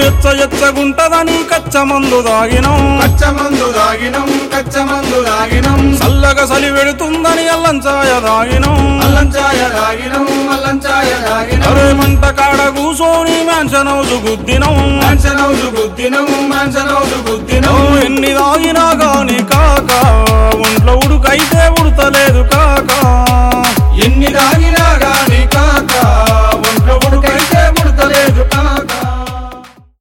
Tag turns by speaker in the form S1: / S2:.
S1: ఎచ్చగుంటదని కచ్చమందు దాగినం చల్లగా సలి వెడుతుందని అల్లంచాయ దాగినం అరే మంట కాడ కూసోని మ్యాన్షన్ హౌస్ గుద్దినం ఎన్ని దాగినా గాని కాక ఒంట్లో ఉడుకైతే ఉడతలేదు కాక
S2: ఎన్ని